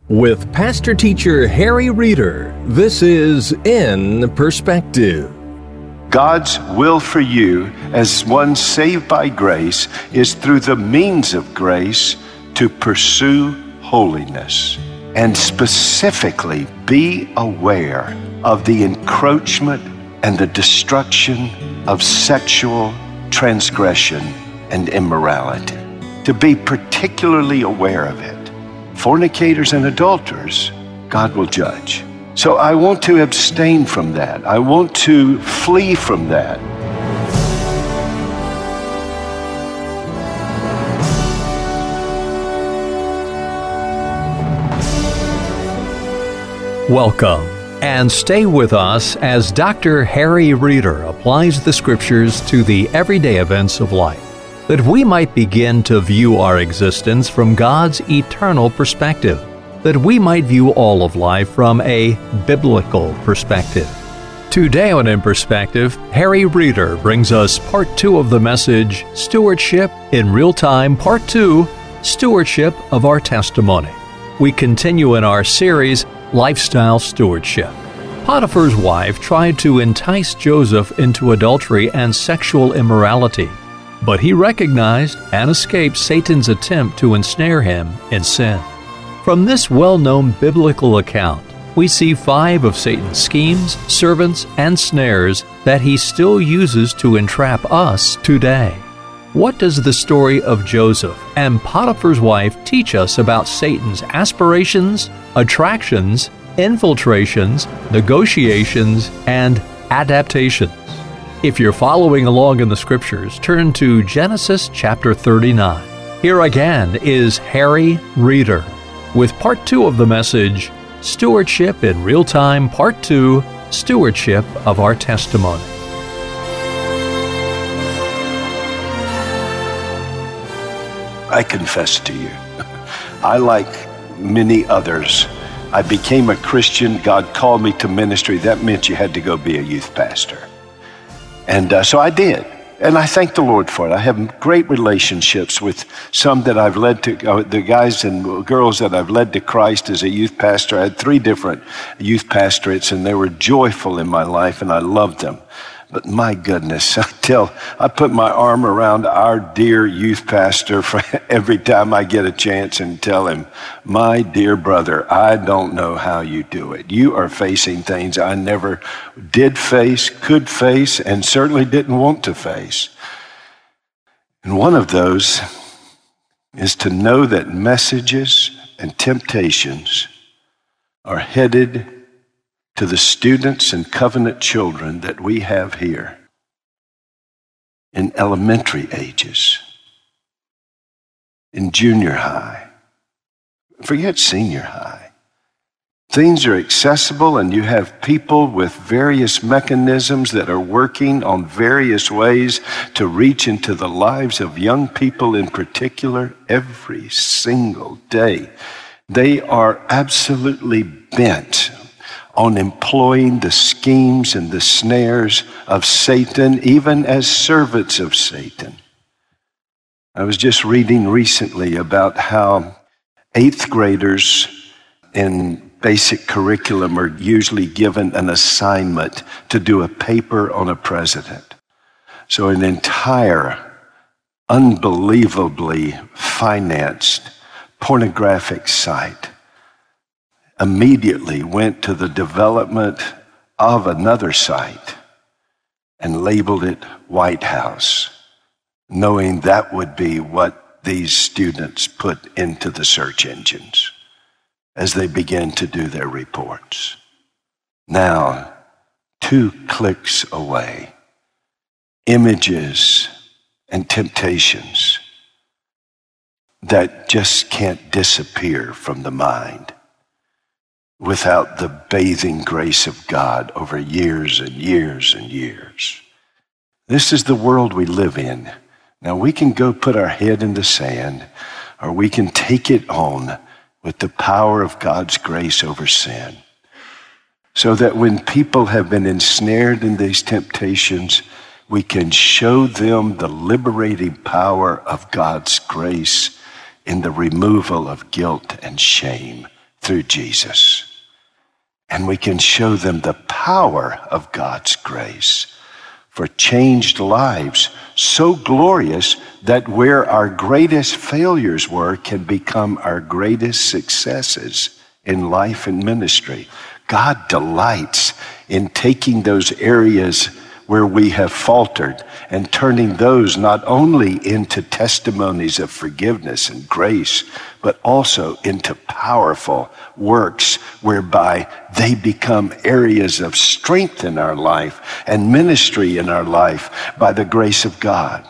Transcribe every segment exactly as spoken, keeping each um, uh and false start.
With Pastor Teacher Harry Reeder, this is In Perspective. God's will for you as one saved by grace is through the means of grace to pursue holiness and specifically be aware of the encroachment and the destruction of sexual transgression and immorality. To be particularly aware of it. Fornicators and adulterers, God will judge. So I want to abstain from that. I want to flee from that. Welcome, and stay with us as Doctor Harry Reeder applies the Scriptures to the everyday events of life, that we might begin to view our existence from God's eternal perspective, that we might view all of life from a biblical perspective. Today on In Perspective, Harry Reeder brings us part two of the message, Stewardship in Real Time, part two, Stewardship of Our Testimony. We continue in our series, Lifestyle Stewardship. Potiphar's wife tried to entice Joseph into adultery and sexual immorality, but he recognized and escaped Satan's attempt to ensnare him in sin. From this well-known biblical account, we see five of Satan's schemes, servants, and snares that he still uses to entrap us today. What does the story of Joseph and Potiphar's wife teach us about Satan's aspirations, attractions, infiltrations, negotiations, and adaptations? If you're following along in the Scriptures, turn to Genesis chapter thirty-nine. Here again is Harry Reeder with part two of the message, Stewardship in Real Time, part two, Stewardship of Our Testimony. I confess to you, I, like many others, I became a Christian. God called me to ministry. That meant you had to go be a youth pastor. And uh, so I did, and I thank the Lord for it. I have great relationships with some that I've led to, uh, the guys and girls that I've led to Christ as a youth pastor. I had three different youth pastorates, and they were joyful in my life, and I loved them. But my goodness, I tell, I put my arm around our dear youth pastor for every time I get a chance and tell him, my dear brother, I don't know how you do it. You are facing things I never did face, could face, and certainly didn't want to face. And one of those is to know that messages and temptations are headed to the students and covenant children that we have here in elementary ages, in junior high, forget senior high. Things are accessible, and you have people with various mechanisms that are working on various ways to reach into the lives of young people in particular every single day. They are absolutely bent on employing the schemes and the snares of Satan, even as servants of Satan. I was just reading recently about how eighth graders in basic curriculum are usually given an assignment to do a paper on a president. So an entire, unbelievably financed pornographic site immediately went to the development of another site and labeled it White House, knowing that would be what these students put into the search engines as they began to do their reports. Now, two clicks away, images and temptations that just can't disappear from the mind without the bathing grace of God over years and years and years. This is the world we live in. Now, we can go put our head in the sand, or we can take it on with the power of God's grace over sin, so that when people have been ensnared in these temptations, we can show them the liberating power of God's grace in the removal of guilt and shame through Jesus. And we can show them the power of God's grace for changed lives, so glorious that where our greatest failures were can become our greatest successes in life and ministry. God delights in taking those areas where we have faltered and turning those not only into testimonies of forgiveness and grace, but also into powerful works whereby they become areas of strength in our life and ministry in our life by the grace of God.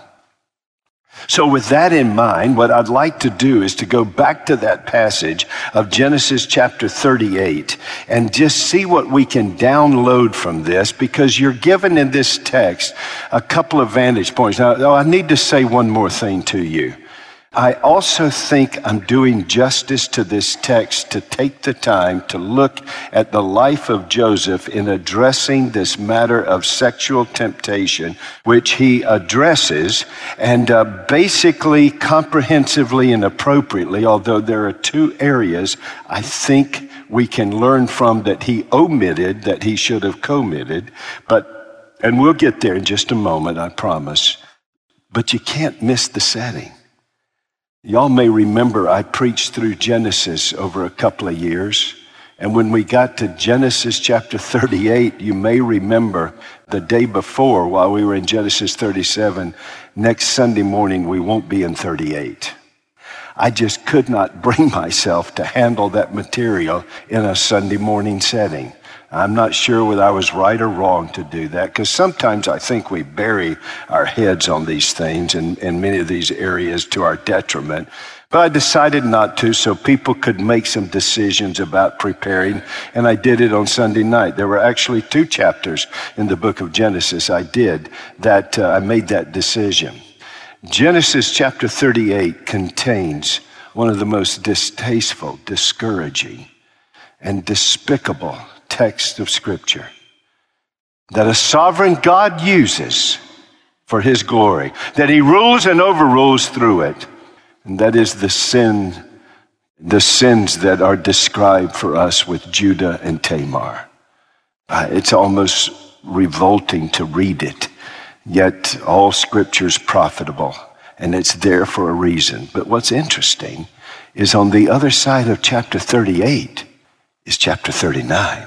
So with that in mind, what I'd like to do is to go back to that passage of Genesis chapter thirty-eight and just see what we can download from this, because you're given in this text a couple of vantage points. Now, I need to say one more thing to you. I also think I'm doing justice to this text to take the time to look at the life of Joseph in addressing this matter of sexual temptation, which he addresses, and uh, basically comprehensively and appropriately, although there are two areas I think we can learn from that he omitted that he should have committed, but, and we'll get there in just a moment, I promise, but you can't miss the setting. Y'all may remember I preached through Genesis over a couple of years. And when we got to Genesis chapter thirty-eight, you may remember the day before, while we were in Genesis thirty-seven, next Sunday morning we won't be in thirty-eight. I just could not bring myself to handle that material in a Sunday morning setting. I'm not sure whether I was right or wrong to do that, because sometimes I think we bury our heads on these things in, in many of these areas to our detriment. But I decided not to, so people could make some decisions about preparing, and I did it on Sunday night. There were actually two chapters in the book of Genesis I did that uh, I made that decision. Genesis chapter thirty-eight contains one of the most distasteful, discouraging, and despicable text of Scripture that a sovereign God uses for his glory, that he rules and overrules through it. And that is the sin, the sins that are described for us with Judah and Tamar. Uh, it's almost revolting to read it, yet all Scripture is profitable, and it's there for a reason. But what's interesting is on the other side of chapter thirty-eight is chapter thirty-nine,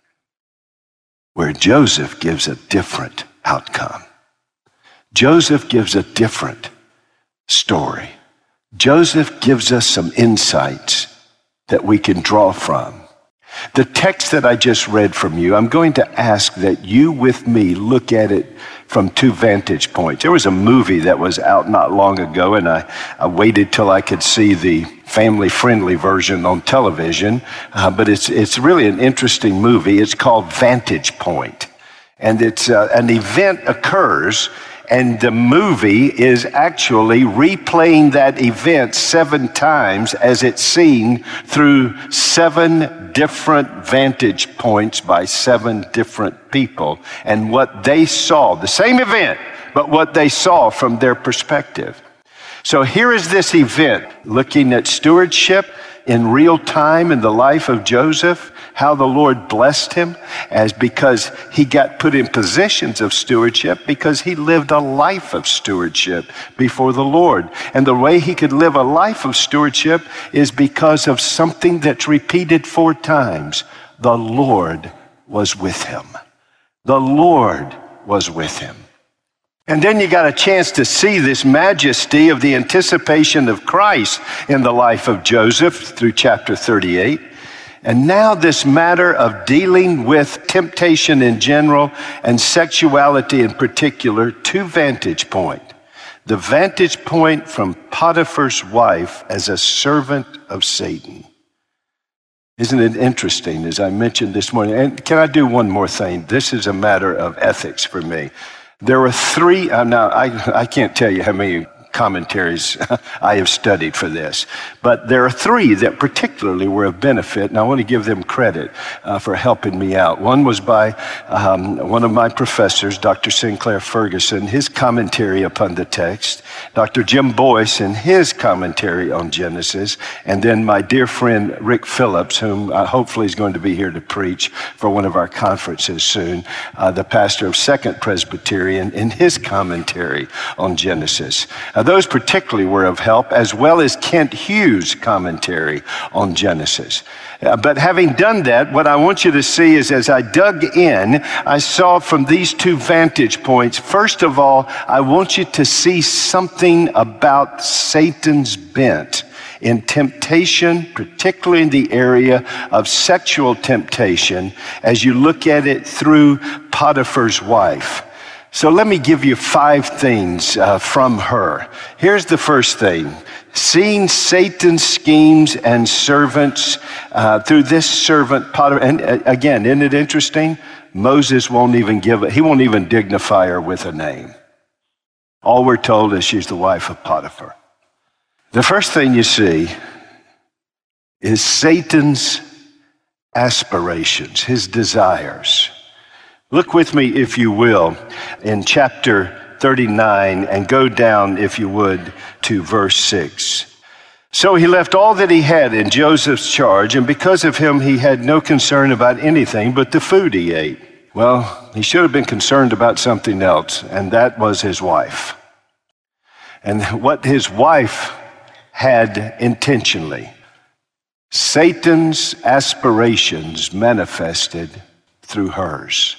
where Joseph gives a different outcome. Joseph gives a different story. Joseph gives us some insights that we can draw from. The text that I just read from you, I'm going to ask that you with me look at it from two vantage points. There was a movie that was out not long ago, and I, I waited till I could see the family-friendly version on television, uh, but it's it's really an interesting movie. It's called Vantage Point, and it's uh, an event occurs, and the movie is actually replaying that event seven times as it's seen through seven different vantage points by seven different people, and what they saw, the same event, but what they saw from their perspective. So here is this event, looking at stewardship in real time in the life of Joseph, how the Lord blessed him as because he got put in positions of stewardship because he lived a life of stewardship before the Lord. And the way he could live a life of stewardship is because of something that's repeated four times. The Lord was with him. The Lord was with him. And then you got a chance to see this majesty of the anticipation of Christ in the life of Joseph through chapter thirty-eight. And now this matter of dealing with temptation in general and sexuality in particular, two vantage point. The vantage point from Potiphar's wife as a servant of Satan. Isn't it interesting, as I mentioned this morning? And can I do one more thing? This is a matter of ethics for me. There were three, uh, now I, I can't tell you how many commentaries I have studied for this. But there are three that particularly were of benefit, and I want to give them credit uh, for helping me out. One was by um, one of my professors, Doctor Sinclair Ferguson, his commentary upon the text, Doctor Jim Boyce in his commentary on Genesis, and then my dear friend Rick Phillips, whom uh, hopefully is going to be here to preach for one of our conferences soon, uh, the pastor of Second Presbyterian, in his commentary on Genesis. Uh, those particularly were of help, as well as Kent Hughes' commentary on Genesis. Uh, but having done that, what I want you to see is as I dug in, I saw from these two vantage points, first of all, I want you to see something about Satan's bent in temptation, particularly in the area of sexual temptation, as you look at it through Potiphar's wife. So let me give you five things uh, from her. Here's the first thing. Seeing Satan's schemes and servants uh, through this servant Potiphar. And uh, again, isn't it interesting? Moses won't even give it. He won't even dignify her with a name. All we're told is she's the wife of Potiphar. The first thing you see is Satan's aspirations, his desires. Look with me, if you will, in chapter thirty-nine and go down, if you would, to verse six. So he left all that he had in Joseph's charge, and because of him, he had no concern about anything but the food he ate. Well, he should have been concerned about something else, and that was his wife. And what his wife had intentionally, Satan's aspirations manifested through hers.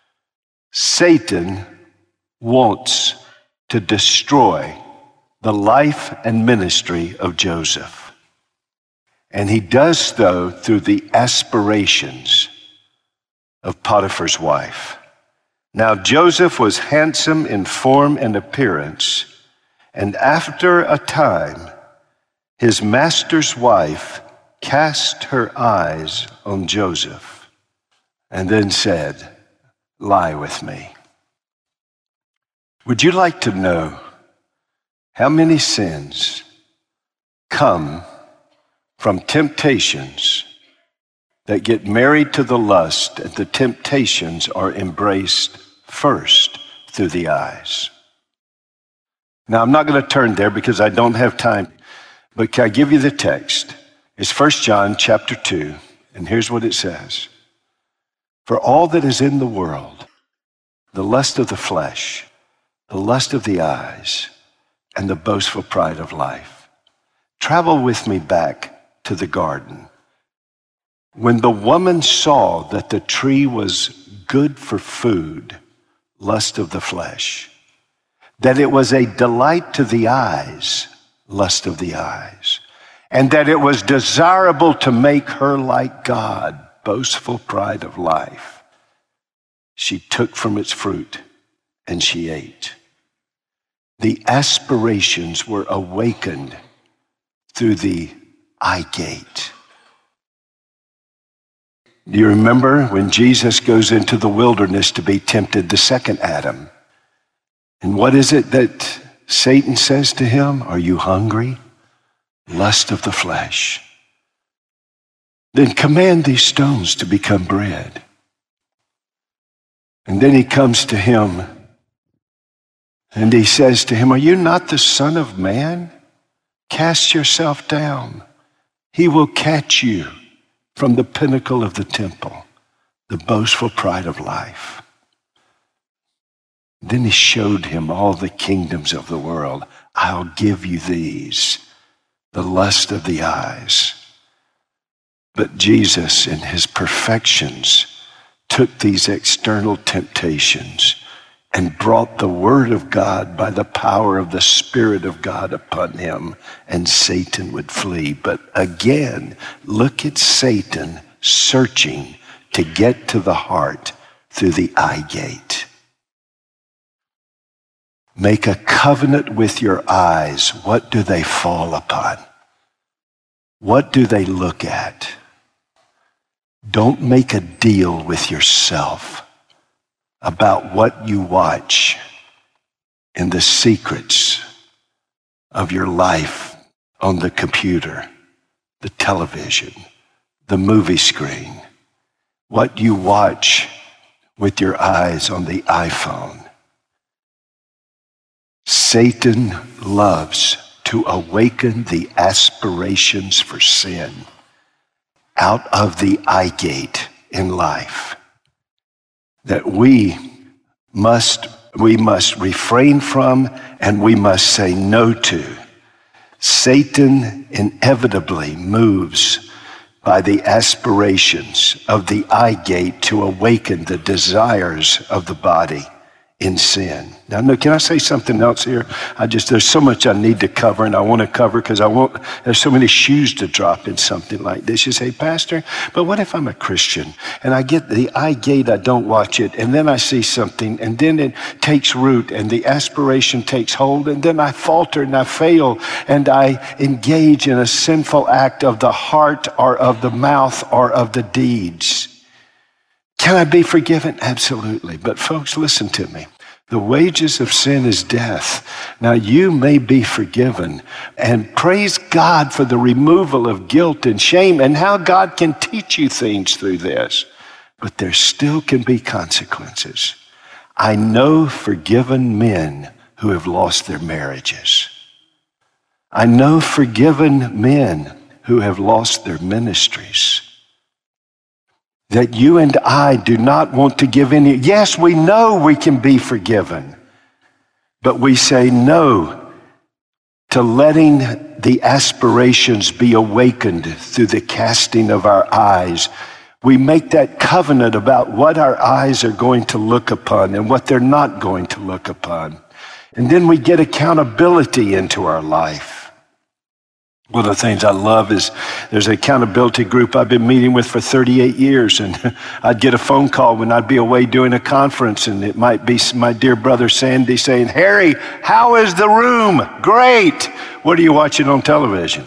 Satan wants to destroy the life and ministry of Joseph. And he does so through the aspirations of Potiphar's wife. Now Joseph was handsome in form and appearance, and after a time, his master's wife cast her eyes on Joseph and then said, "Lie with me." Would you like to know how many sins come from temptations that get married to the lust, and the temptations are embraced first through the eyes? Now, I'm not going to turn there because I don't have time, but can I give you the text? It's First John chapter two, and here's what it says. For all that is in the world, the lust of the flesh, the lust of the eyes, and the boastful pride of life. Travel with me back to the garden. When the woman saw that the tree was good for food, lust of the flesh, that it was a delight to the eyes, lust of the eyes, and that it was desirable to make her like God, boastful pride of life, she took from its fruit and she ate. The aspirations were awakened through the eye gate. Do you remember when Jesus goes into the wilderness to be tempted, the second Adam? And what is it that Satan says to him? Are you hungry? Lust of the flesh. Then command these stones to become bread. And then he comes to him and he says to him, are you not the Son of Man? Cast yourself down. He will catch you from the pinnacle of the temple, the boastful pride of life. Then he showed him all the kingdoms of the world. I'll give you these, the lust of the eyes. But Jesus, in his perfections, took these external temptations and brought the word of God by the power of the Spirit of God upon him, and Satan would flee. But again, look at Satan searching to get to the heart through the eye gate. Make a covenant with your eyes. What do they fall upon? What do they look at? Don't make a deal with yourself about what you watch in the secrets of your life on the computer, the television, the movie screen, what you watch with your eyes on the iPhone. Satan loves to awaken the aspirations for sin out of the eye gate in life that we must we must refrain from and we must say no to. Satan inevitably moves by the aspirations of the eye gate to awaken the desires of the body in sin. Now, no, can I say something else here? I just, there's so much I need to cover, and I want to cover because I want, there's so many shoes to drop in something like this. You say, Pastor, but what if I'm a Christian and I get the eye gate, I don't watch it, and then I see something, and then it takes root, and the aspiration takes hold, and then I falter and I fail, and I engage in a sinful act of the heart or of the mouth or of the deeds. Can I be forgiven? Absolutely. But folks, listen to me. The wages of sin is death. Now, you may be forgiven, and praise God for the removal of guilt and shame and how God can teach you things through this. But there still can be consequences. I know forgiven men who have lost their marriages. I know forgiven men who have lost their ministries. That you and I do not want to give any. Yes, we know we can be forgiven, but we say no to letting the aspirations be awakened through the casting of our eyes. We make that covenant about what our eyes are going to look upon and what they're not going to look upon. And then we get accountability into our life. One of the things I love is there's an accountability group I've been meeting with for thirty-eight years, and I'd get a phone call when I'd be away doing a conference, and it might be my dear brother Sandy saying, Harry, how is the room? Great. What are you watching on television?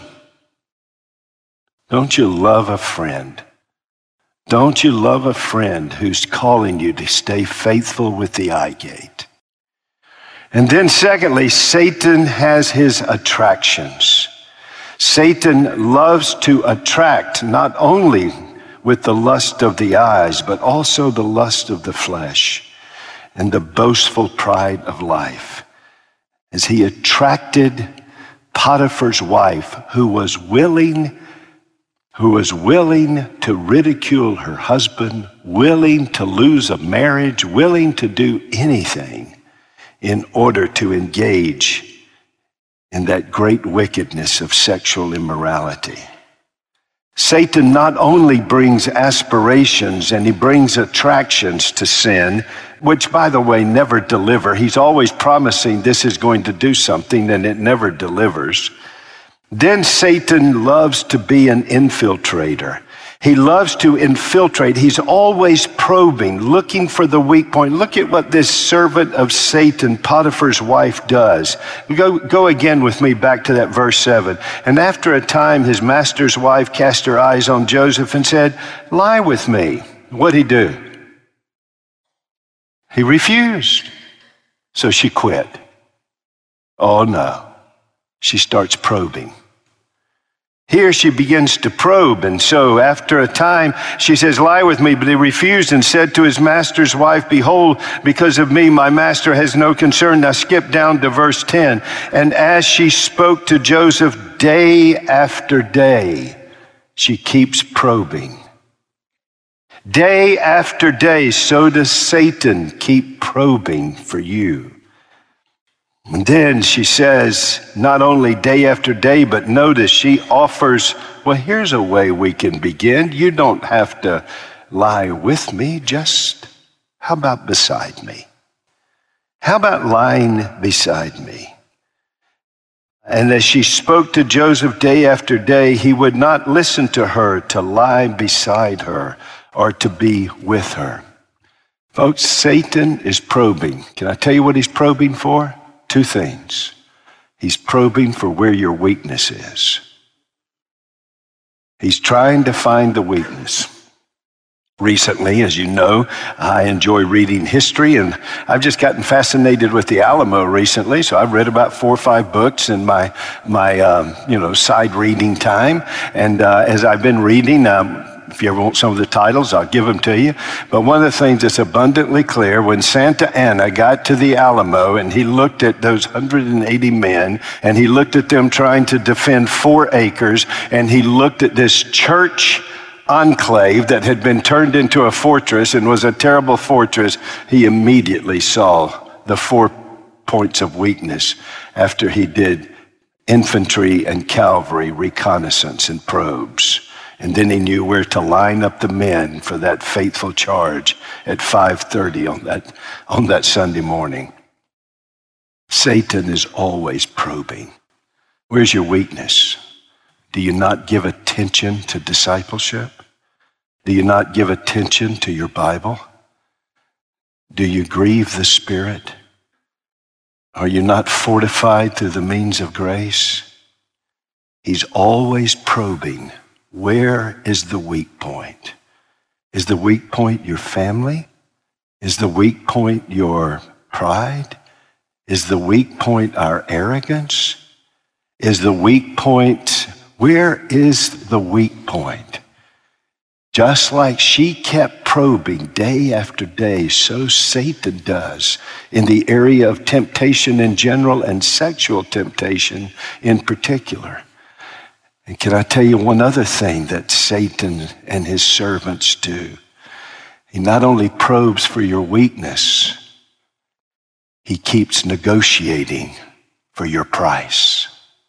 Don't you love a friend? Don't you love a friend who's calling you to stay faithful with the eye gate? And then secondly, Satan has his attractions. Satan loves to attract not only with the lust of the eyes, but also the lust of the flesh and the boastful pride of life. As he attracted Potiphar's wife, who was willing, who was willing to ridicule her husband, willing to lose a marriage, willing to do anything in order to engage in that great wickedness of sexual immorality. Satan not only brings aspirations and he brings attractions to sin, which, by the way, never deliver. He's always promising this is going to do something, and it never delivers. Then Satan loves to be an infiltrator. He loves to infiltrate. He's always probing, looking for the weak point. Look at what this servant of Satan, Potiphar's wife, does. Go, go again with me back to that verse seven. And after a time, his master's wife cast her eyes on Joseph and said, lie with me. What'd he do? He refused. So she quit. Oh no. She starts probing. Here she begins to probe, and so after a time she says, lie with me, but he refused and said to his master's wife, behold, because of me my master has no concern. Now skip down to verse ten. And as she spoke to Joseph day after day, she keeps probing. Day after day, so does Satan keep probing for you. And then she says, not only day after day, but notice she offers, well, here's a way we can begin. You don't have to lie with me, just how about beside me? How about lying beside me? And as she spoke to Joseph day after day, he would not listen to her to lie beside her or to be with her. Folks, Satan is probing. Can I tell you what he's probing for? Two things. He's probing for where your weakness is. He's trying to find the weakness. Recently, as you know, I enjoy reading history, and I've just gotten fascinated with the Alamo recently. So I've read about four or five books in my my um, you know side reading time. And uh, as I've been reading, um, if you ever want some of the titles, I'll give them to you. But one of the things that's abundantly clear, when Santa Anna got to the Alamo and he looked at those one hundred eighty men, and he looked at them trying to defend four acres, and he looked at this church enclave that had been turned into a fortress and was a terrible fortress, he immediately saw the four points of weakness after he did infantry and cavalry reconnaissance and probes. And then he knew where to line up the men for that fateful charge at five thirty on that, on that Sunday morning. Satan is always probing. Where's your weakness? Do you not give attention to discipleship? Do you not give attention to your Bible? Do you grieve the Spirit? Are you not fortified through the means of grace? He's always probing. Where is the weak point? Is the weak point your family? Is the weak point your pride? Is the weak point our arrogance? Is the weak point, where is the weak point? Just like she kept probing day after day, so Satan does in the area of temptation in general and sexual temptation in particular. And can I tell you one other thing that Satan and his servants do? He not only probes for your weakness, he keeps negotiating for your price.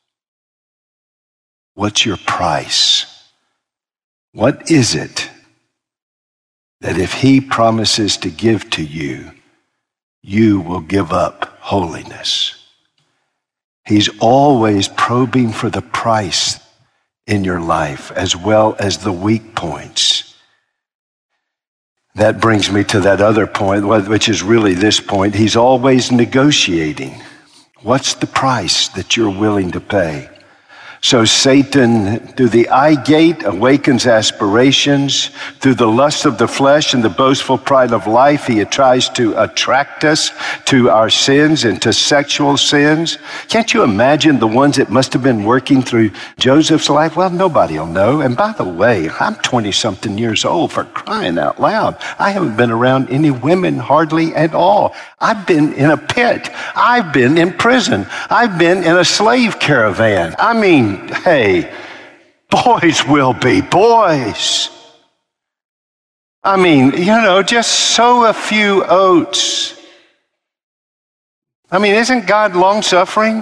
What's your price? What is it that if he promises to give to you, you will give up holiness? He's always probing for the price in your life as well as the weak points. That brings me to that other point, which is really this point. He's always negotiating. What's the price that you're willing to pay? So Satan, through the eye gate, awakens aspirations. Through the lust of the flesh and the boastful pride of life, he tries to attract us to our sins and to sexual sins. Can't you imagine the ones that must have been working through Joseph's life? Well, nobody will know. And by the way, I'm twenty-something years old, for crying out loud. I haven't been around any women hardly at all. I've been in a pit. I've been in prison. I've been in a slave caravan. I mean, hey, boys will be boys. I mean, you know, just sow a few oats. I mean, isn't God long-suffering?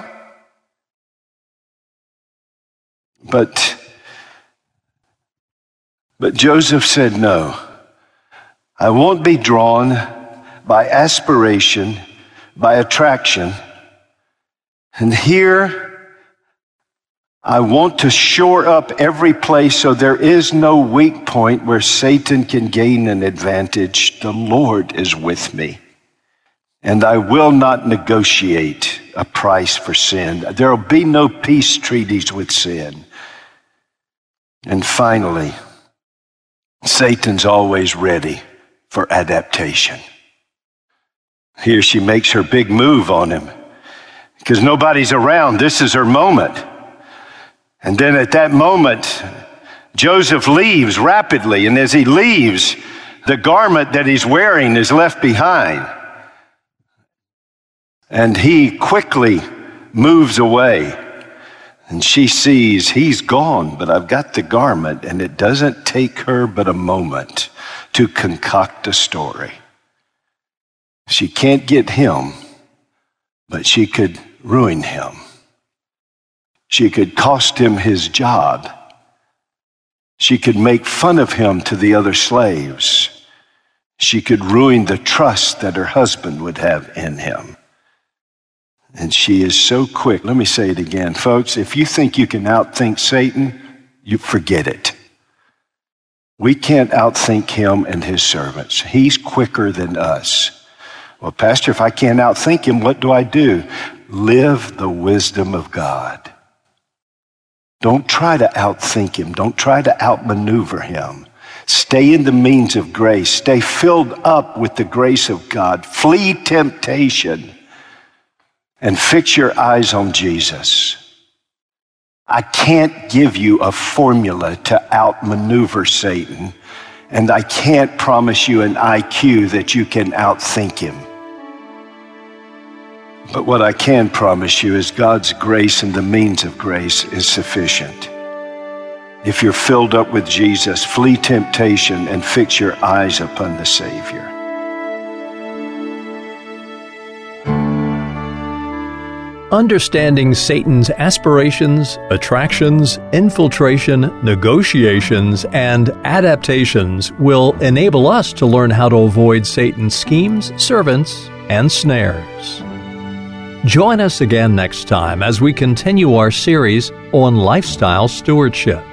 But, but Joseph said, no, I won't be drawn by aspiration, by attraction. And here, I want to shore up every place so there is no weak point where Satan can gain an advantage. The Lord is with me, and I will not negotiate a price for sin. There will be no peace treaties with sin. And finally, Satan's always ready for adaptation. Here she makes her big move on him because nobody's around. This is her moment. And then at that moment, Joseph leaves rapidly. And as he leaves, the garment that he's wearing is left behind. And he quickly moves away. And she sees he's gone, but I've got the garment. And it doesn't take her but a moment to concoct a story. She can't get him, but she could ruin him. She could cost him his job. She could make fun of him to the other slaves. She could ruin the trust that her husband would have in him. And she is so quick. Let me say it again, folks. If you think you can outthink Satan, you forget it. We can't outthink him and his servants. He's quicker than us. Well, Pastor, if I can't outthink him, what do I do? Live the wisdom of God. Don't try to outthink him. Don't try to outmaneuver him. Stay in the means of grace. Stay filled up with the grace of God. Flee temptation and fix your eyes on Jesus. I can't give you a formula to outmaneuver Satan, and I can't promise you an I Q that you can outthink him. But what I can promise you is God's grace and the means of grace is sufficient. If you're filled up with Jesus, flee temptation and fix your eyes upon the Savior. Understanding Satan's aspirations, attractions, infiltration, negotiations, and adaptations will enable us to learn how to avoid Satan's schemes, servants, and snares. Join us again next time as we continue our series on lifestyle stewardship.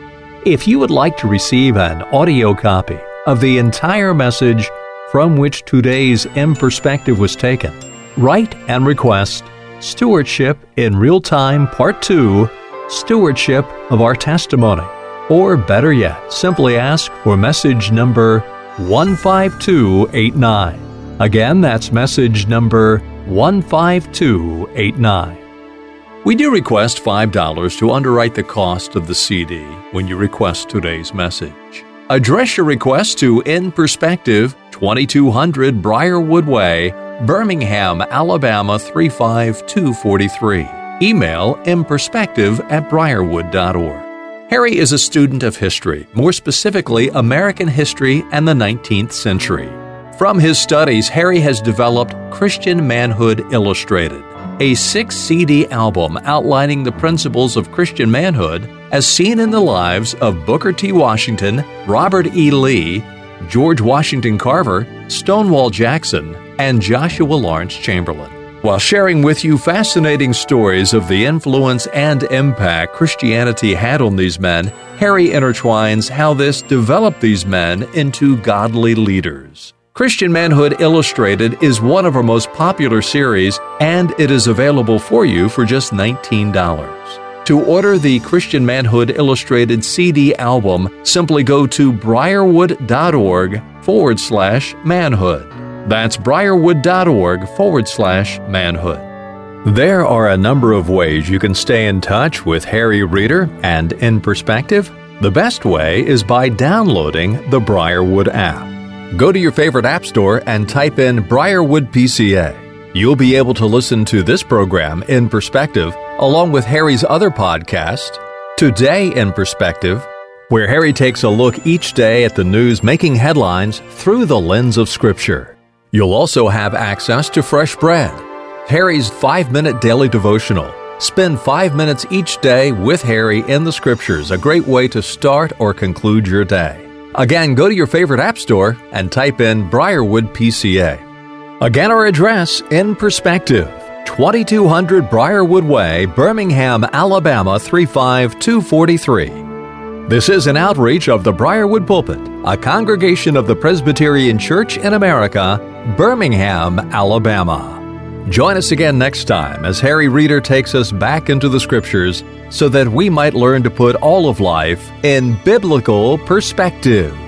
If you would like to receive an audio copy of the entire message from which today's In Perspective was taken, write and request Stewardship in Real Time Part two, Stewardship of Our Testimony. Or better yet, simply ask for message number one five two eight nine. Again, that's message number one five two eight nine. We do request five dollars to underwrite the cost of the C D when you request today's message. Address your request to In Perspective, twenty-two hundred Briarwood Way, Birmingham, Alabama three five two four three. Email inperspective at briarwood dot org. Harry is a student of history, more specifically American history and the nineteenth century. From his studies, Harry has developed Christian Manhood Illustrated, a six C D album outlining the principles of Christian manhood as seen in the lives of Booker T. Washington, Robert E. Lee, George Washington Carver, Stonewall Jackson, and Joshua Lawrence Chamberlain. While sharing with you fascinating stories of the influence and impact Christianity had on these men, Harry intertwines how this developed these men into godly leaders. Christian Manhood Illustrated is one of our most popular series, and it is available for you for just nineteen dollars. To order the Christian Manhood Illustrated C D album, simply go to briarwood.org forward slash manhood. That's briarwood.org forward slash manhood. There are a number of ways you can stay in touch with Harry Reeder and In Perspective. The best way is by downloading the Briarwood app. Go to your favorite app store and type in Briarwood P C A. You'll be able to listen to this program in perspective, along with Harry's other podcast, Today in Perspective, where Harry takes a look each day at the news making headlines through the lens of Scripture. You'll also have access to Fresh Bread, Harry's five-minute daily devotional. Spend five minutes each day with Harry in the Scriptures, a great way to start or conclude your day. Again, go to your favorite app store and type in Briarwood P C A. Again, our address, In Perspective, twenty-two hundred Briarwood Way, Birmingham, Alabama three five two four three. This is an outreach of the Briarwood Pulpit, a congregation of the Presbyterian Church in America, Birmingham, Alabama. Join us again next time as Harry Reeder takes us back into the Scriptures so that we might learn to put all of life in biblical perspective.